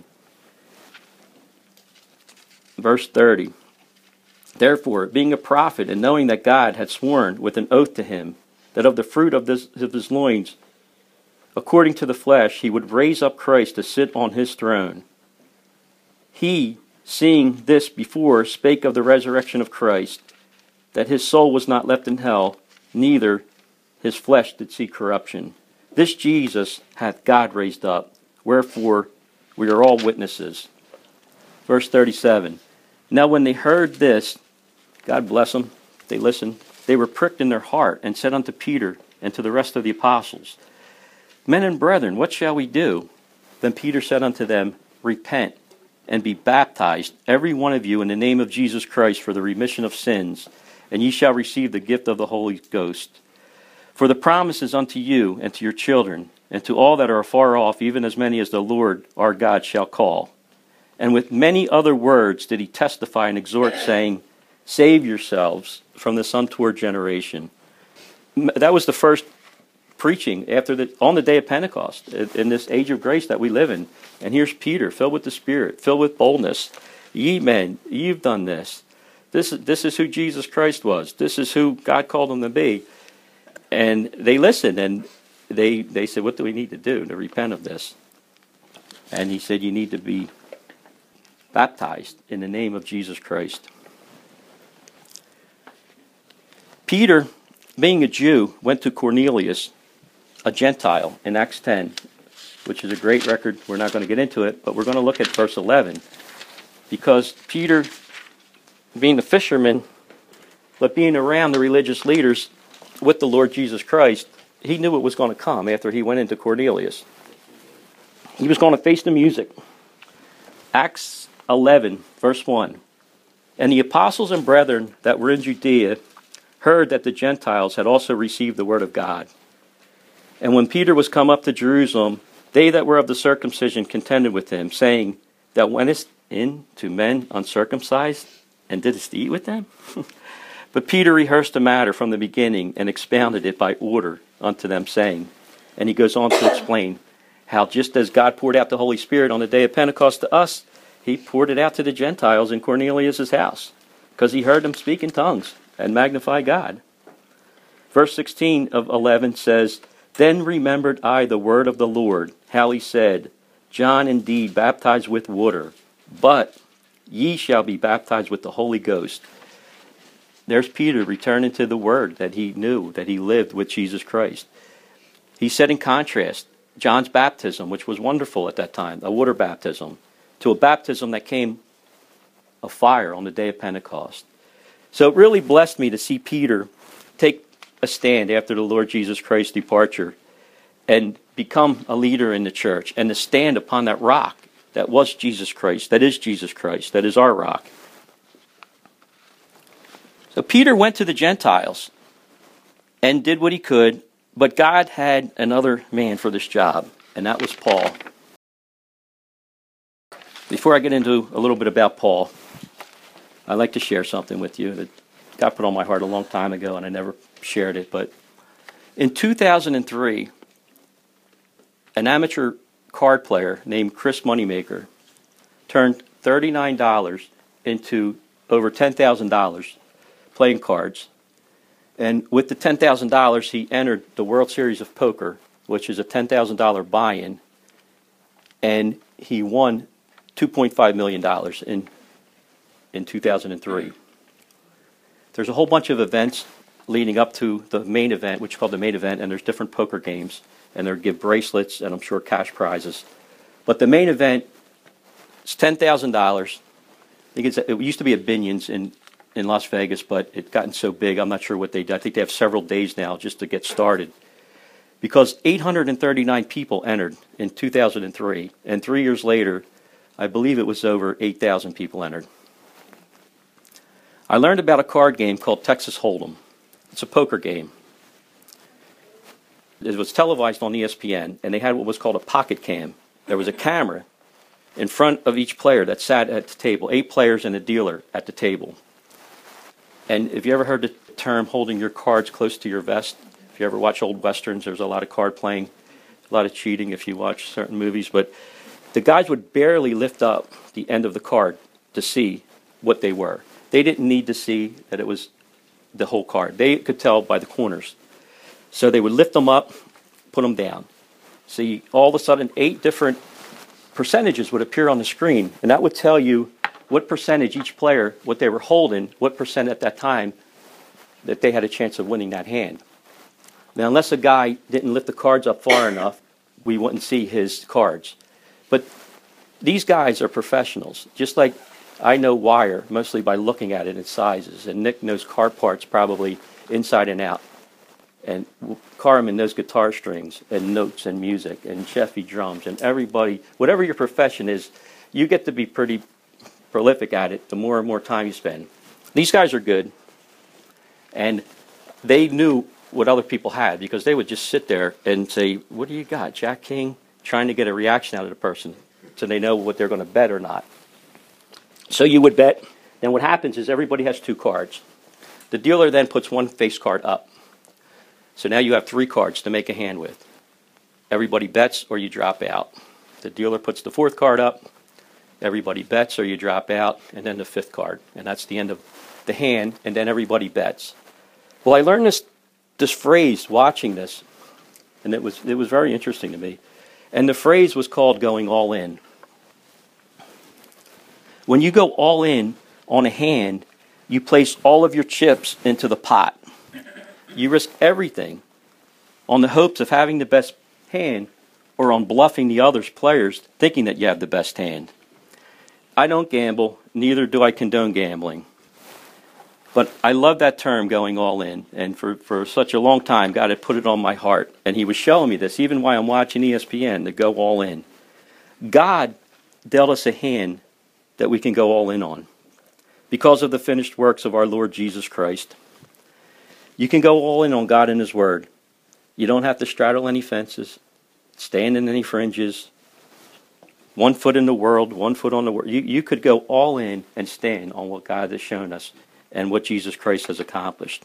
Verse 30. Therefore, being a prophet, and knowing that God had sworn with an oath to him, that of the fruit of his loins, according to the flesh, he would raise up Christ to sit on his throne. He, seeing this before, spake of the resurrection of Christ, that his soul was not left in hell, neither his flesh did see corruption. This Jesus hath God raised up, wherefore we are all witnesses. Verse 37. Now when they heard this, God bless them, they listened, they were pricked in their heart, and said unto Peter and to the rest of the apostles, Men and brethren, what shall we do? Then Peter said unto them, Repent, and be baptized, every one of you, in the name of Jesus Christ, for the remission of sins, and ye shall receive the gift of the Holy Ghost. For the promise is unto you, and to your children, and to all that are afar off, even as many as the Lord our God shall call. And with many other words did he testify and exhort, saying, Save yourselves from this untoward generation. That was the first preaching on the day of Pentecost, in this age of grace that we live in. And here's Peter, filled with the Spirit, filled with boldness. Ye men, you've done this. This is who Jesus Christ was. This is who God called him to be. And they listened, and they said, what do we need to do to repent of this? And he said, you need to be baptized in the name of Jesus Christ. Peter, being a Jew, went to Cornelius, a Gentile, in Acts 10, which is a great record. We're not going to get into it, but we're going to look at verse 11. Because Peter, being a fisherman, but being around the religious leaders with the Lord Jesus Christ, he knew what was going to come after he went into Cornelius. He was going to face the music. Acts 11, verse 1. And the apostles and brethren that were in Judea heard that the Gentiles had also received the word of God. And when Peter was come up to Jerusalem, they that were of the circumcision contended with him, saying, Thou wentest in to men uncircumcised, and didst eat with them? But Peter rehearsed the matter from the beginning, and expounded it by order unto them, saying, and he goes on to explain how just as God poured out the Holy Spirit on the day of Pentecost to us, he poured it out to the Gentiles in Cornelius' house, because he heard them speak in tongues and magnify God. Verse 16 of 11 says, Then remembered I the word of the Lord, how he said, John indeed baptized with water, but ye shall be baptized with the Holy Ghost. There's Peter returning to the word that he knew, that he lived with Jesus Christ. He said in contrast, John's baptism, which was wonderful at that time, a water baptism, to a baptism that came of fire on the day of Pentecost. So it really blessed me to see Peter take a stand after the Lord Jesus Christ's departure and become a leader in the church, and to stand upon that rock that was Jesus Christ, that is Jesus Christ, that is our rock. So Peter went to the Gentiles and did what he could, but God had another man for this job, and that was Paul. Before I get into a little bit about Paul, I'd like to share something with you that God put on my heart a long time ago, and I never shared it. But in 2003, an amateur card player named Chris Moneymaker turned $39 into over $10,000 playing cards. And with the $10,000, he entered the World Series of Poker, which is a $10,000 buy-in, and he won $2.5 million in 2003. There's a whole bunch of events leading up to the main event, which is called the main event, and there's different poker games, and they'll give bracelets and I'm sure cash prizes. But the main event is $10,000. I think it used to be at Binion's in Las Vegas, but it's gotten so big, I'm not sure what they do. I think they have several days now just to get started. because 839 people entered in 2003, and 3 years later, I believe it was over 8,000 people entered. I learned about a card game called Texas Hold'em. It's a poker game. It was televised on ESPN, and they had what was called a pocket cam. There was a camera in front of each player that sat at the table, 8 players and a dealer at the table. And if you ever heard the term holding your cards close to your vest, if you ever watch old westerns, there's a lot of card playing, a lot of cheating if you watch certain movies, but the guys would barely lift up the end of the card to see what they were. They didn't need to see that it was the whole card. They could tell by the corners. So they would lift them up, put them down. See, all of a sudden, 8 different percentages would appear on the screen, and that would tell you what percentage each player, what they were holding, what percent at that time that they had a chance of winning that hand. Now, unless a guy didn't lift the cards up far enough, we wouldn't see his cards. But these guys are professionals. Just like I know wire, mostly by looking at it in sizes, and Nick knows car parts probably inside and out. And Carmen knows guitar strings and notes and music and Sheffy drums and everybody, whatever your profession is, you get to be pretty prolific at it the more and more time you spend. These guys are good, and they knew what other people had because they would just sit there and say, what do you got, Jack King? Trying to get a reaction out of the person so they know what they're going to bet or not. So you would bet. Then what happens is everybody has 2 cards. The dealer then puts 1 face card up. So now you have 3 cards to make a hand with. Everybody bets or you drop out. The dealer puts the 4th card up. Everybody bets or you drop out. And then the 5th card. And that's the end of the hand. And then everybody bets. Well, I learned this phrase watching this. And it was very interesting to me. And the phrase was called going all in. When you go all in on a hand, you place all of your chips into the pot. You risk everything on the hopes of having the best hand or on bluffing the other players thinking that you have the best hand. I don't gamble, neither do I condone gambling. But I love that term, going all in. And for such a long time, God had put it on my heart. And he was showing me this, even while I'm watching ESPN, to go all in. God dealt us a hand that we can go all in on because of the finished works of our Lord Jesus Christ. You can go all in on God and his word. You don't have to straddle any fences, stand in any fringes, 1 foot in the world, 1 foot on the world. You could go all in and stand on what God has shown us and what Jesus Christ has accomplished.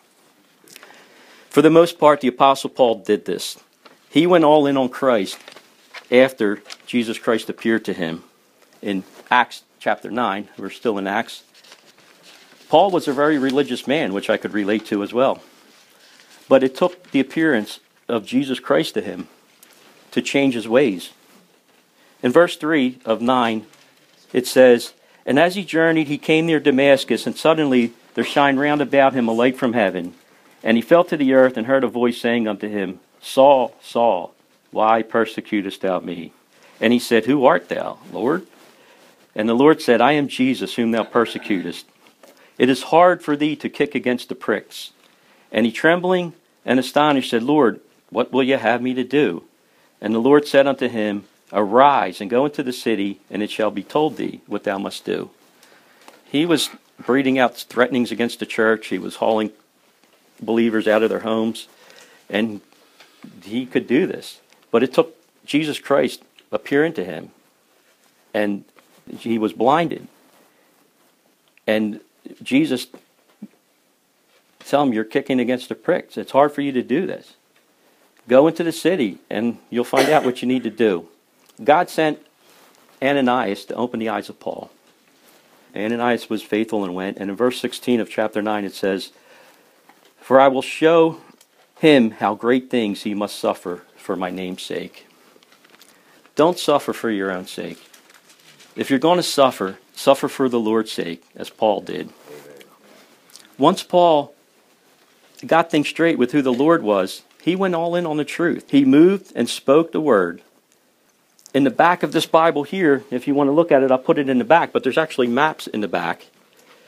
For the most part, the Apostle Paul did this. He went all in on Christ after Jesus Christ appeared to him. In Acts chapter 9, we're still in Acts, Paul was a very religious man, which I could relate to as well. But it took the appearance of Jesus Christ to him to change his ways. In verse 3 of 9, it says, "And as he journeyed, he came near Damascus, and suddenly there shined round about him a light from heaven. And he fell to the earth and heard a voice saying unto him, Saul, Saul, why persecutest thou me? And he said, Who art thou, Lord? And the Lord said, I am Jesus, whom thou persecutest. It is hard for thee to kick against the pricks. And he, trembling and astonished, said, Lord, what will you have me to do? And the Lord said unto him, Arise and go into the city, and it shall be told thee what thou must do. He was breathing out threatenings against the church. He was hauling believers out of their homes. And he could do this. But it took Jesus Christ appearing to him. And he was blinded. And Jesus tell him, you're kicking against the pricks. It's hard for you to do this. Go into the city and you'll find out what you need to do. God sent Ananias to open the eyes of Paul. Ananias was faithful and went. And in verse 16 of chapter 9 it says, For I will show him how great things he must suffer for my name's sake. Don't suffer for your own sake. If you're going to suffer, suffer for the Lord's sake, as Paul did. Once Paul got things straight with who the Lord was, he went all in on the truth. He moved and spoke the word. In the back of this Bible here, if you want to look at it, I'll put it in the back, but there's actually maps in the back.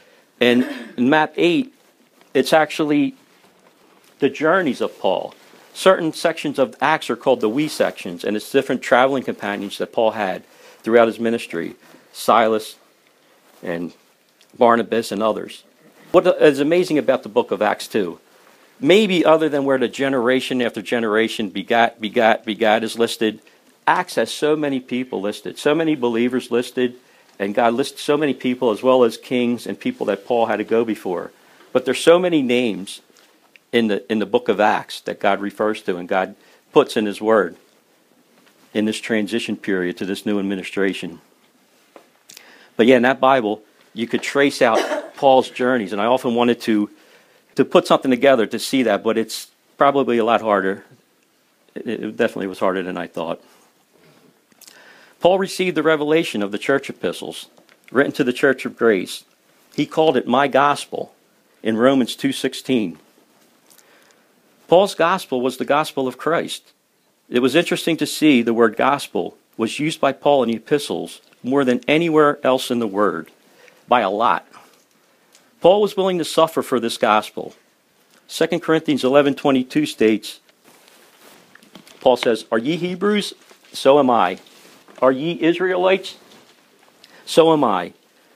And in map 8, it's actually the journeys of Paul. Certain sections of Acts are called the we sections, and it's different traveling companions that Paul had throughout his ministry, Silas and Barnabas and others. What is amazing about the book of Acts 2, maybe other than where the generation after generation begat is listed, Acts has so many people listed, so many believers listed, and God lists so many people as well as kings and people that Paul had to go before. But there's so many names in the book of Acts that God refers to and God puts in his word in this transition period to this new administration. But yeah, in that Bible, you could trace out Paul's journeys, and I often wanted to put something together to see that, but it's probably a lot harder. It definitely was harder than I thought. Paul received the revelation of the church epistles, written to the church of grace. He called it my gospel in Romans 2:16. Paul's gospel was the gospel of Christ. It was interesting to see the word gospel was used by Paul in the epistles more than anywhere else in the word, by a lot. Paul was willing to suffer for this gospel. 2 Corinthians 11:22 states, Paul says, "Are ye Hebrews? So am I. Are ye Israelites? So am I.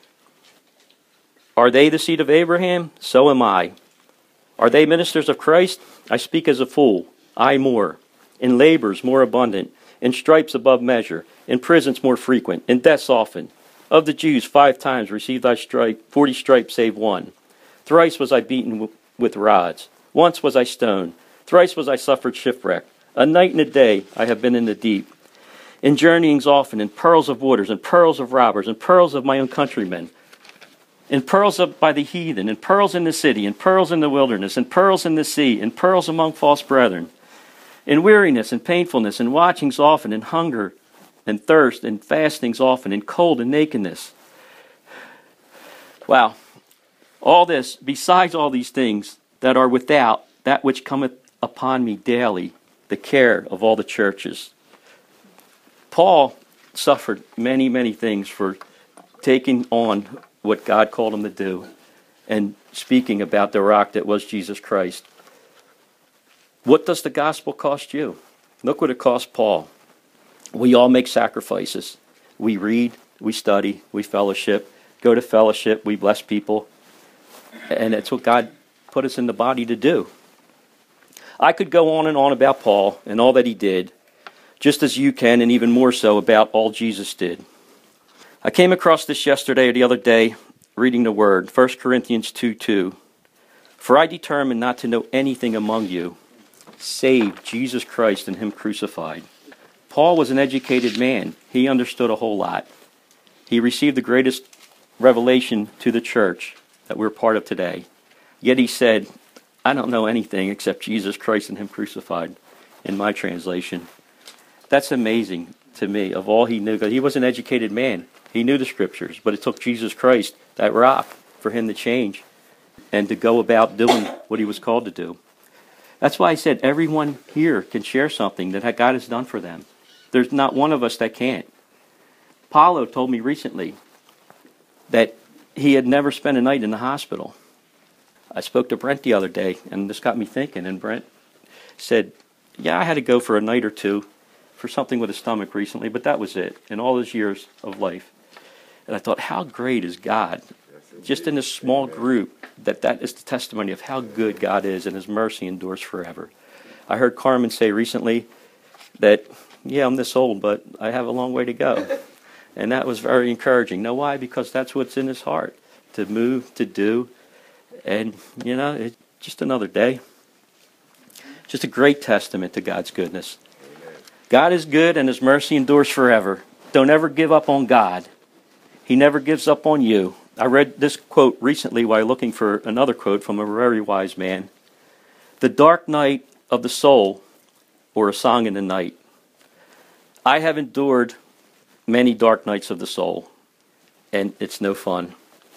Are they the seed of Abraham? So am I. Are they ministers of Christ? I speak as a fool, I more. In labors more abundant, in stripes above measure, in prisons more frequent, in deaths often. Of the Jews 5 times received I 40 stripes save one. Thrice was I beaten with rods. Once was I stoned. Thrice was I suffered shipwreck. A night and a day I have been in the deep. In journeyings often, in perils of waters, in perils of robbers, in perils of my own countrymen, in perils by the heathen, in perils in the city, in perils in the wilderness, in perils in the sea, in perils among false brethren, in weariness and painfulness, in watchings often, in hunger and thirst, in fastings often, in cold and nakedness." Wow. All this, besides all these things that are without, that which cometh upon me daily, the care of all the churches. Paul suffered many, many things for taking on what God called him to do and speaking about the rock that was Jesus Christ. What does the gospel cost you? Look what it cost Paul. We all make sacrifices. We read, we study, we fellowship, go to fellowship, we bless people. And it's what God put us in the body to do. I could go on and on about Paul and all that he did, just as you can, and even more so about all Jesus did. I came across this yesterday or the other day, reading the word, 1 Corinthians 2:2. "For I determined not to know anything among you, save Jesus Christ and him crucified." Paul was an educated man. He understood a whole lot. He received the greatest revelation to the church that we're part of today. Yet he said, "I don't know anything except Jesus Christ and him crucified," in my translation. That's amazing to me, of all he knew. He was an educated man. He knew the scriptures, but it took Jesus Christ, that rock, for him to change and to go about doing what he was called to do. That's why I said everyone here can share something that God has done for them. There's not one of us that can't. Paulo told me recently that he had never spent a night in the hospital. I spoke to Brent the other day, and this got me thinking, and Brent said, "Yeah, I had to go for a night or two for something with his stomach recently, but that was it in all his years of life." And I thought, how great is God? Just in this small group, that is the testimony of how good God is, and his mercy endures forever. I heard Carmen say recently that, yeah, I'm this old, but I have a long way to go. And that was very encouraging. Know why? Because that's what's in his heart, to move, to do. And, it's just another day. Just a great testament to God's goodness. God is good and his mercy endures forever. Don't ever give up on God. He never gives up on you. I read this quote recently while looking for another quote from a very wise man. "The dark night of the soul, or a song in the night." I have endured many dark nights of the soul, and it's no fun.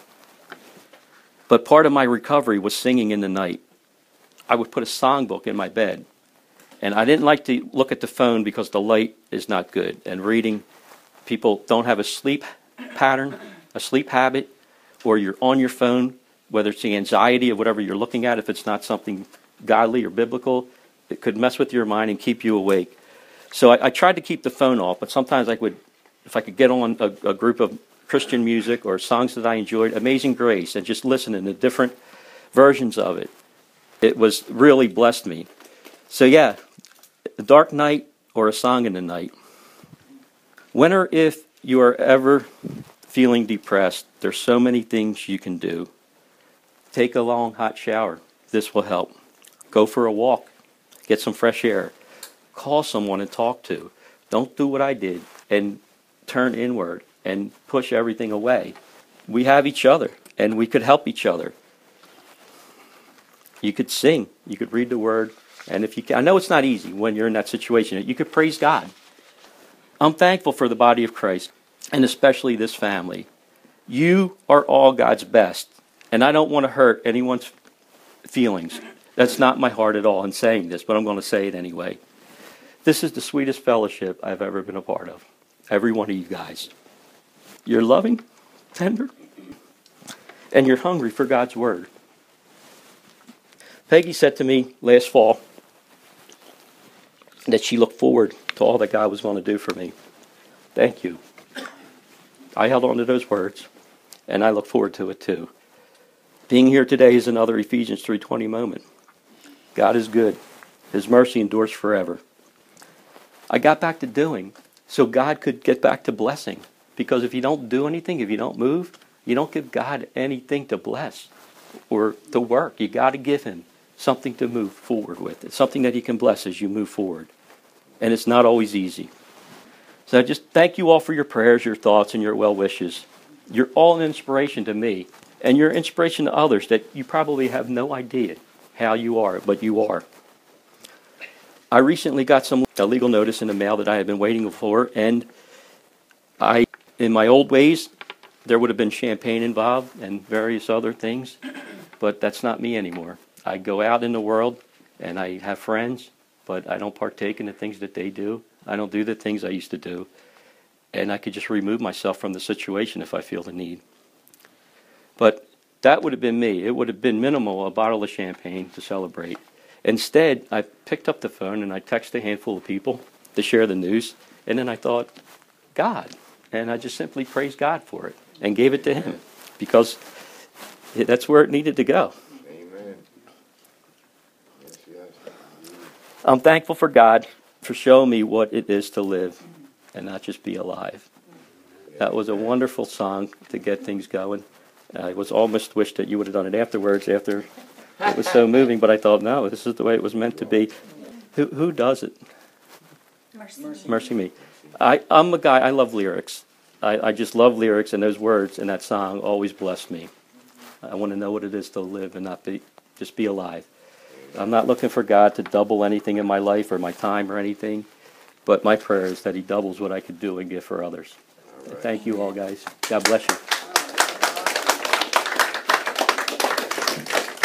But part of my recovery was singing in the night. I would put a songbook in my bed, and I didn't like to look at the phone because the light is not good. And reading, people don't have a sleep pattern, a sleep habit, or you're on your phone, whether it's the anxiety of whatever you're looking at, if it's not something godly or biblical, it could mess with your mind and keep you awake. So I tried to keep the phone off, but sometimes if I could get on a group of Christian music or songs that I enjoyed, Amazing Grace, and just listening to different versions of it, it was really blessed me. So yeah, a dark night or a song in the night. When or if you are ever feeling depressed, there's so many things you can do. Take a long hot shower. This will help. Go for a walk. Get some fresh air. Call someone and talk to. Don't do what I did and turn inward and push everything away. We have each other, and we could help each other. You could sing. You could read the Word. And if you can, I know it's not easy when you're in that situation. You could praise God. I'm thankful for the body of Christ, and especially this family. You are all God's best, and I don't want to hurt anyone's feelings. That's not my heart at all in saying this, but I'm going to say it anyway. This is the sweetest fellowship I've ever been a part of. Every one of you guys. You're loving, tender, and you're hungry for God's Word. Peggy said to me last fall that she looked forward to all that God was going to do for me. Thank you. I held on to those words, and I look forward to it too. Being here today is another Ephesians 3:20 moment. God is good. His mercy endures forever. I got back to doing so God could get back to blessing. Because if you don't do anything, if you don't move, you don't give God anything to bless or to work. You got to give him something to move forward with. It's something that he can bless as you move forward. And it's not always easy. So I just thank you all for your prayers, your thoughts, and your well wishes. You're all an inspiration to me. And you're an inspiration to others that you probably have no idea how you are, but you are. I recently got a legal notice in the mail that I had been waiting for, and in my old ways, there would have been champagne involved and various other things, but that's not me anymore. I go out in the world, and I have friends, but I don't partake in the things that they do. I don't do the things I used to do, and I could just remove myself from the situation if I feel the need. But that would have been me. It would have been minimal, a bottle of champagne to celebrate. Instead, I picked up the phone and I texted a handful of people to share the news, and then I thought, God. And I just simply praised God for it and gave it to him because that's where it needed to go. Amen. Yes, yes. I'm thankful for God for showing me what it is to live and not just be alive. That was a wonderful song to get things going. I was almost wished that you would have done it afterwards after it was so moving, but I thought, no, this is the way it was meant to be. Who does it? Mercy me. I'm a guy, I love lyrics. I just love lyrics, and those words in that song always bless me. I want to know what it is to live and not just be alive. I'm not looking for God to double anything in my life or my time or anything, but my prayer is that he doubles what I could do and give for others. Right. Thank you all, guys. God bless you.